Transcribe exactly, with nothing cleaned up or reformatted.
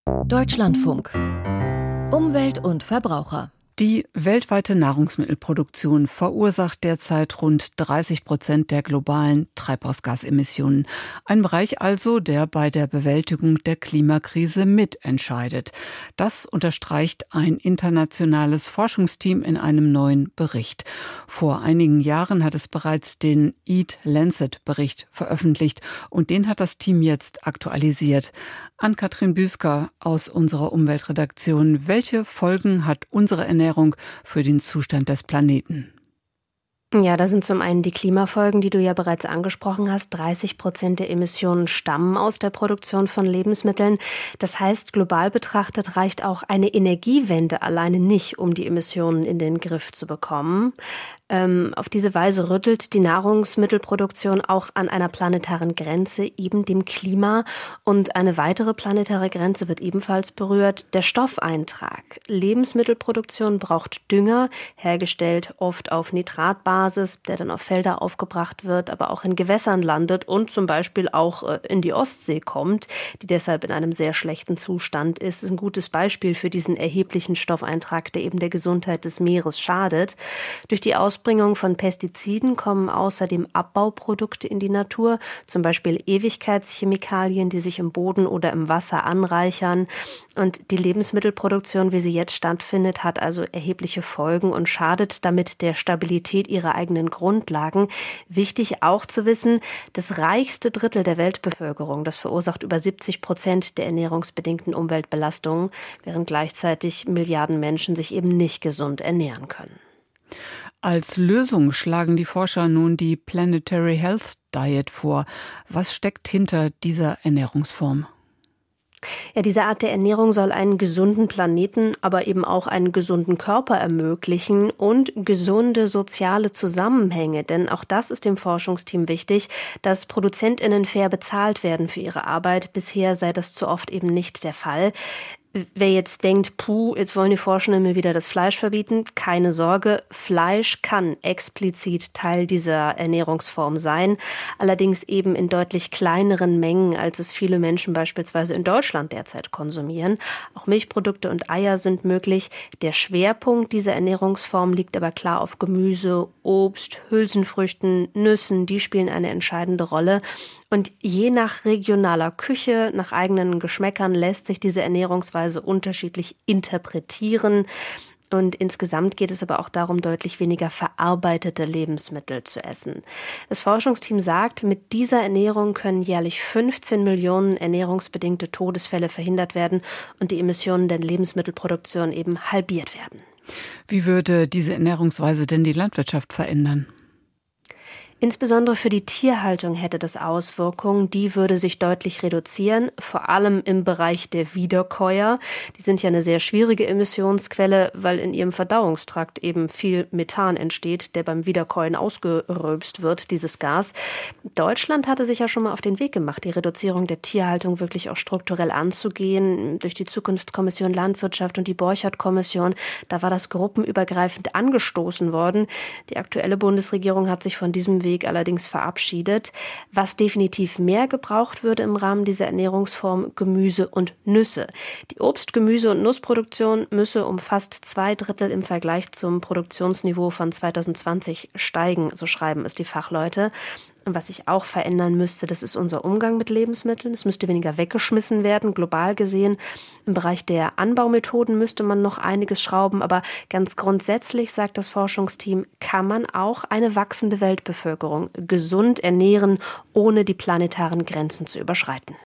Deutschlandfunk. Umwelt und Verbraucher. Die weltweite Nahrungsmittelproduktion verursacht derzeit rund dreißig Prozent der globalen Treibhausgasemissionen. Ein Bereich also, der bei der Bewältigung der Klimakrise mitentscheidet. Das unterstreicht ein internationales Forschungsteam in einem neuen Bericht. Vor einigen Jahren hat es bereits den Eat-Lancet-Bericht veröffentlicht und den hat das Team jetzt aktualisiert. Ann-Kathrin Büsker aus unserer Umweltredaktion. Welche Folgen hat unsere Ernährung für den Zustand des Planeten? Ja, da sind zum einen die Klimafolgen, die du ja bereits angesprochen hast. dreißig Prozent der Emissionen stammen aus der Produktion von Lebensmitteln. Das heißt, global betrachtet reicht auch eine Energiewende alleine nicht, um die Emissionen in den Griff zu bekommen. Ähm, auf diese Weise rüttelt die Nahrungsmittelproduktion auch an einer planetaren Grenze, eben dem Klima. Und eine weitere planetare Grenze wird ebenfalls berührt, der Stoffeintrag. Lebensmittelproduktion braucht Dünger, hergestellt oft auf Nitratbasis, der dann auf Felder aufgebracht wird, aber auch in Gewässern landet und zum Beispiel auch äh, in die Ostsee kommt, die deshalb in einem sehr schlechten Zustand ist. Das ist ein gutes Beispiel für diesen erheblichen Stoffeintrag, der eben der Gesundheit des Meeres schadet. Durch die Aus Ausbringung von Pestiziden kommen außerdem Abbauprodukte in die Natur, zum Beispiel Ewigkeitschemikalien, die sich im Boden oder im Wasser anreichern. Und die Lebensmittelproduktion, wie sie jetzt stattfindet, hat also erhebliche Folgen und schadet damit der Stabilität ihrer eigenen Grundlagen. Wichtig auch zu wissen, das reichste Drittel der Weltbevölkerung, das verursacht über siebzig Prozent der ernährungsbedingten Umweltbelastungen, während gleichzeitig Milliarden Menschen sich eben nicht gesund ernähren können. Als Lösung schlagen die Forscher nun die Planetary Health Diet vor. Was steckt hinter dieser Ernährungsform? Ja, diese Art der Ernährung soll einen gesunden Planeten, aber eben auch einen gesunden Körper ermöglichen und gesunde soziale Zusammenhänge. Denn auch das ist dem Forschungsteam wichtig, dass ProduzentInnen fair bezahlt werden für ihre Arbeit. Bisher sei das zu oft eben nicht der Fall. Wer jetzt denkt, puh, jetzt wollen die Forschenden mir wieder das Fleisch verbieten, keine Sorge, Fleisch kann explizit Teil dieser Ernährungsform sein, allerdings eben in deutlich kleineren Mengen, als es viele Menschen beispielsweise in Deutschland derzeit konsumieren. Auch Milchprodukte und Eier sind möglich. Der Schwerpunkt dieser Ernährungsform liegt aber klar auf Gemüse, Obst, Hülsenfrüchten, Nüssen, die spielen eine entscheidende Rolle. Und je nach regionaler Küche, nach eigenen Geschmäckern lässt sich diese Ernährungsweise unterschiedlich interpretieren. Und insgesamt geht es aber auch darum, deutlich weniger verarbeitete Lebensmittel zu essen. Das Forschungsteam sagt, mit dieser Ernährung können jährlich fünfzehn Millionen ernährungsbedingte Todesfälle verhindert werden und die Emissionen der Lebensmittelproduktion eben halbiert werden. Wie würde diese Ernährungsweise denn die Landwirtschaft verändern? Insbesondere für die Tierhaltung hätte das Auswirkungen. Die würde sich deutlich reduzieren, vor allem im Bereich der Wiederkäuer. Die sind ja eine sehr schwierige Emissionsquelle, weil in ihrem Verdauungstrakt eben viel Methan entsteht, der beim Wiederkäuen ausgerülpst wird, dieses Gas. Deutschland hatte sich ja schon mal auf den Weg gemacht, die Reduzierung der Tierhaltung wirklich auch strukturell anzugehen. Durch die Zukunftskommission Landwirtschaft und die Borchardt-Kommission, da war das gruppenübergreifend angestoßen worden. Die aktuelle Bundesregierung hat sich von diesem Weg allerdings verabschiedet. Was definitiv mehr gebraucht würde im Rahmen dieser Ernährungsform, Gemüse und Nüsse. Die Obst-, Gemüse- und Nussproduktion müsse um fast zwei Drittel im Vergleich zum Produktionsniveau von zweitausendzwanzig steigen, so schreiben es die Fachleute. Und was sich auch verändern müsste, das ist unser Umgang mit Lebensmitteln. Es müsste weniger weggeschmissen werden, global gesehen. Im Bereich der Anbaumethoden müsste man noch einiges schrauben. Aber ganz grundsätzlich, sagt das Forschungsteam, kann man auch eine wachsende Weltbevölkerung gesund ernähren, ohne die planetaren Grenzen zu überschreiten.